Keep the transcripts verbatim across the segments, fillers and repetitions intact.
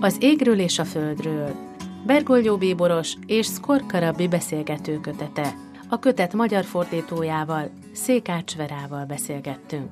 Az égről és a földről. Bergoglio bíboros és Szkorka rabbi beszélgető kötete. A kötet magyar fordítójával, Székács Verával beszélgettünk.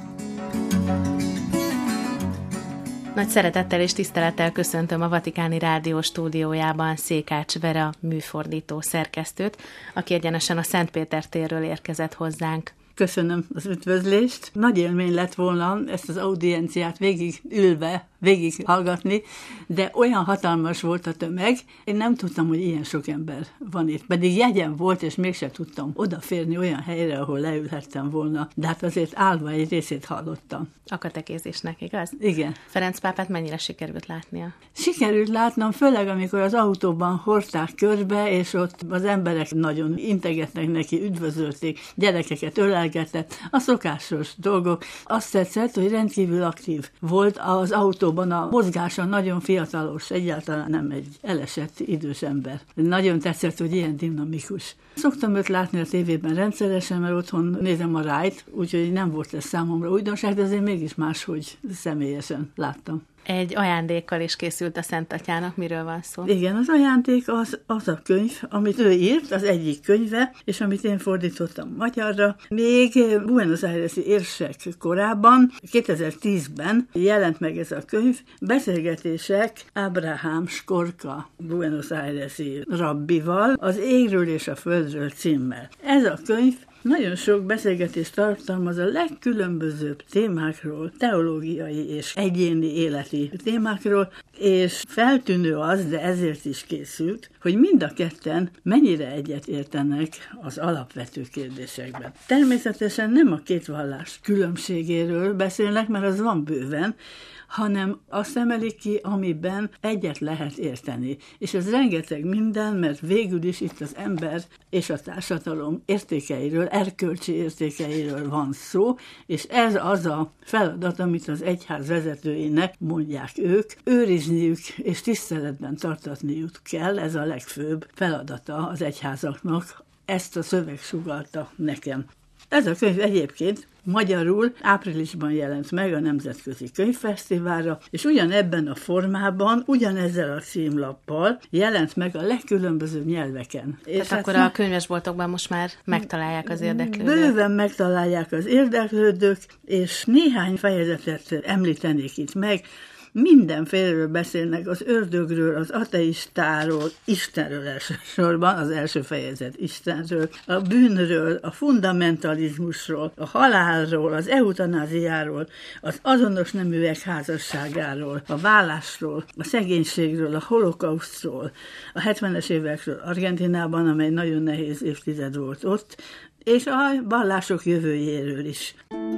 Nagy szeretettel és tisztelettel köszöntöm a Vatikáni Rádió stúdiójában Székács Vera műfordító szerkesztőt, aki egyenesen a Szentpéter térről érkezett hozzánk. Köszönöm az üdvözlést. Nagy élmény lett volna ezt az audienciát végig ülve, végig hallgatni, de olyan hatalmas volt a tömeg, én nem tudtam, hogy ilyen sok ember van itt. Pedig jegyem volt, és mégsem tudtam odaférni olyan helyre, ahol leülhettem volna, de hát azért állva egy részét hallottam. A katekézisnek, igaz? Igen. Ferenc pápát mennyire sikerült látnia? Sikerült látnom, főleg amikor az autóban hordták körbe, és ott az emberek nagyon integetnek neki, üdvözölték, gyerekeket ölelgetett, a szokásos dolgok. Azt tetszett, hogy rendkívül aktív volt az autóban, a mozgása nagyon fiatalos, egyáltalán nem egy elesett idős ember. Nagyon tetszett, hogy ilyen dinamikus. Szoktam őt látni a tévében rendszeresen, mert otthon nézem a Rájt, úgyhogy nem volt ez számomra újdonság, de azért mégis máshogy személyesen láttam. Egy ajándékkal is készült a Szent Atyának, miről van szó? Igen, az ajándék az, az a könyv, amit ő írt, az egyik könyve, és amit én fordítottam magyarra. Még Buenos Aires-i érsek korábban, kétezer-tízben jelent meg ez a könyv, beszélgetések Abraham Szkorka Buenos Aires-i rabbival, az égről és a földről címmel. Ez a könyv nagyon sok beszélgetést tartalmaz a legkülönbözőbb témákról, teológiai és egyéni életi témákról, és feltűnő az, de ezért is készült, hogy mind a ketten mennyire egyet értenek az alapvető kérdésekben. Természetesen nem a két vallás különbségéről beszélnek, mert az van bőven, hanem azt emelik ki, amiben egyet lehet érteni. És ez rengeteg minden, mert végül is itt az ember és a társadalom értékeiről, erkölcsi értékeiről van szó, és ez az a feladat, amit az egyház vezetőinek, mondják ők, őrizniük és tiszteletben tartatniuk kell, ez a legfőbb feladata az egyházaknak. Ezt a szöveg sugallta nekem. Ez a könyv egyébként magyarul áprilisban jelent meg a Nemzetközi Könyvfesztiválra, és ugyanebben a formában, ugyanezzel a címlappal jelent meg a legkülönbözőbb nyelveken. Tehát és akkor hát a könyvesboltokban most már megtalálják az érdeklődők? Bőven megtalálják az érdeklődők, és néhány fejezetet említenék itt meg. Mindenféleről beszélnek, az ördögről, az ateistáról, Istenről elsősorban, az első fejezet Istenről, a bűnről, a fundamentalizmusról, a halálról, az eutanáziáról, az azonos neműek házasságáról, a vállásról, a szegénységről, a holokausztról, a hetvenes évekről Argentinában, amely nagyon nehéz évtized volt ott, és a vallások jövőjéről is.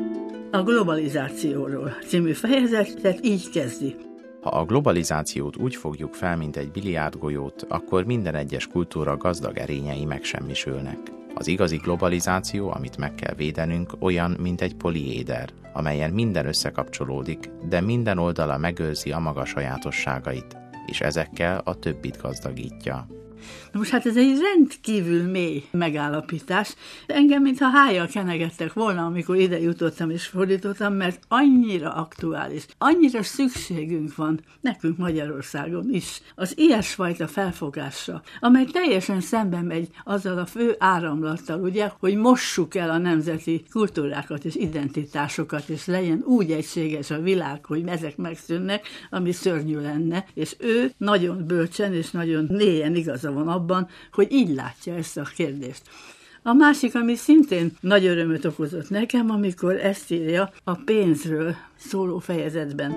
A globalizációról című fejezetet így kezdi. Ha a globalizációt úgy fogjuk fel, mint egy biliárdgolyót, akkor minden egyes kultúra gazdag erényei megsemmisülnek. Az igazi globalizáció, amit meg kell védenünk, olyan, mint egy poliéder, amelyen minden összekapcsolódik, de minden oldala megőrzi a maga sajátosságait, és ezekkel a többit gazdagítja. Na most hát ez egy rendkívül mély megállapítás. Engem, mintha hájjal kenegettek volna, amikor ide jutottam és fordítottam, mert annyira aktuális, annyira szükségünk van nekünk Magyarországon is az ilyesfajta felfogásra, amely teljesen szemben megy azzal a fő áramlattal, ugye, hogy mossuk el a nemzeti kultúrákat és identitásokat, és legyen úgy egységes a világ, hogy ezek megszűnnek, ami szörnyű lenne, és ő nagyon bölcsen és nagyon mélyen igaza van abban, hogy így látja ezt a kérdést. A másik, ami szintén nagy örömöt okozott nekem, amikor ezt írja a pénzről szóló fejezetben.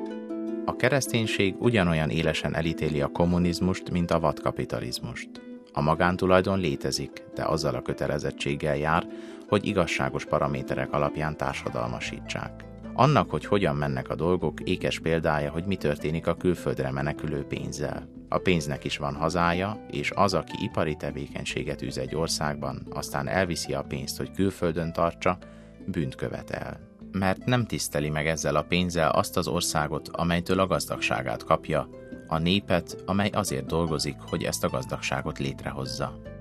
A kereszténység ugyanolyan élesen elítéli a kommunizmust, mint a vadkapitalizmust. A magántulajdon létezik, de azzal a kötelezettséggel jár, hogy igazságos paraméterek alapján társadalmasítsák. Annak, hogy hogyan mennek a dolgok, ékes példája, hogy mi történik a külföldre menekülő pénzzel. A pénznek is van hazája, és az, aki ipari tevékenységet űz egy országban, aztán elviszi a pénzt, hogy külföldön tartsa, bűnt követel. Mert nem tiszteli meg ezzel a pénzzel azt az országot, amelytől a gazdagságát kapja, a népet, amely azért dolgozik, hogy ezt a gazdagságot létrehozza.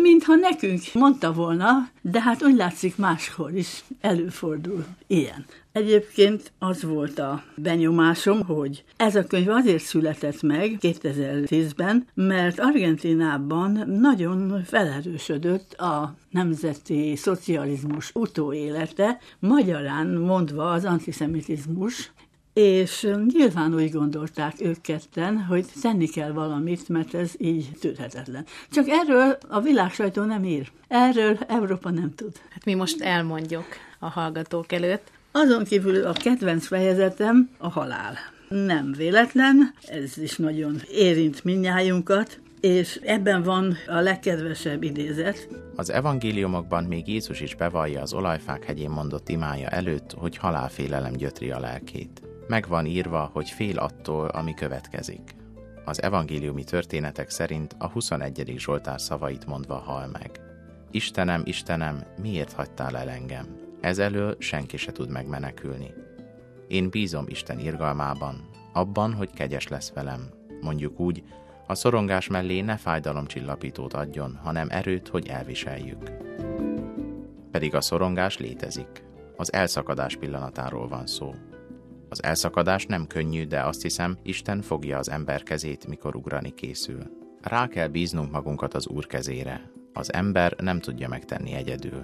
mintha nekünk mondta volna, de hát úgy látszik máshol is előfordul ilyen. Egyébként az volt a benyomásom, hogy ez a könyv azért született meg kétezer-tízben, mert Argentínában nagyon felerősödött a nemzeti szocializmus utóélete, magyarán mondva az antiszemitizmus, és nyilván úgy gondolták ők ketten, hogy tenni kell valamit, mert ez így tűrhetetlen. Csak erről a világsajtó nem ír. Erről Európa nem tud. Hát mi most elmondjuk a hallgatók előtt. Azon kívül a kedvenc fejezetem a halál. Nem véletlen, ez is nagyon érint mindnyájunkat, és ebben van a legkedvesebb idézet. Az evangéliumokban még Jézus is bevallja az olajfák hegyén mondott imája előtt, hogy halálfélelem gyötri a lelkét. Meg van írva, hogy fél attól, ami következik. Az evangéliumi történetek szerint a huszonegyedik Zsoltár szavait mondva hal meg. Istenem, Istenem, miért hagytál el engem? Ez elől senki se tud megmenekülni. Én bízom Isten irgalmában, abban, hogy kegyes lesz velem. Mondjuk úgy, a szorongás mellé ne fájdalomcsillapítót adjon, hanem erőt, hogy elviseljük. Pedig a szorongás létezik. Az elszakadás pillanatáról van szó. Az elszakadás nem könnyű, de azt hiszem, Isten fogja az ember kezét, mikor ugrani készül. Rá kell bíznunk magunkat az Úr kezére. Az ember nem tudja megtenni egyedül.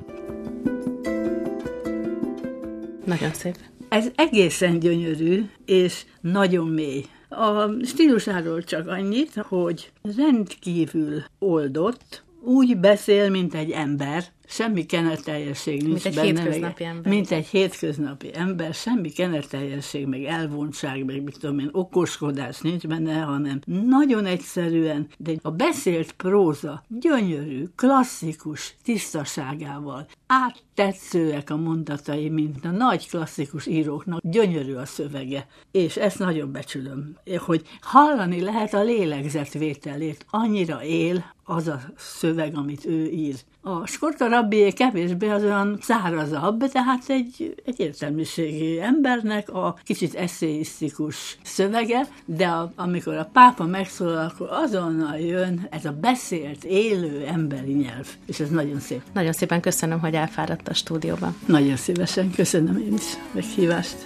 Nagyon szép. Ez egészen gyönyörű, és nagyon mély. A stílusáról csak annyit, hogy rendkívül oldott, úgy beszél, mint egy ember, semmi kenerteljesség nincs mint benne. Egy hétköznapi meg, ember. Mint egy hétköznapi ember, semmi kenerteljesség, meg elvontság, meg mit tudom én, okoskodás nincs benne, hanem nagyon egyszerűen, de a beszélt próza gyönyörű, klasszikus tisztaságával, áttetszőek a mondatai, mint a nagy klasszikus íróknak, gyönyörű a szövege, és ezt nagyon becsülöm, hogy hallani lehet a lélegzetvételét, annyira él az a szöveg, amit ő ír. A Skorka rabbié kevésbé az olyan szárazabb, tehát egy, egy értelmiségi embernek a kicsit eszéisztikus szövege, de a, amikor a pápa megszólal, akkor azonnal jön ez a beszélt, élő emberi nyelv, és ez nagyon szép. Nagyon szépen köszönöm, hogy elfáradt a stúdióba. Nagyon szívesen, köszönöm én is meghívást.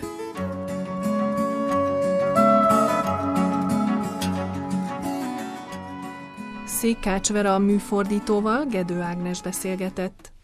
Székács Vera műfordítóval Gedő Ágnes beszélgetett.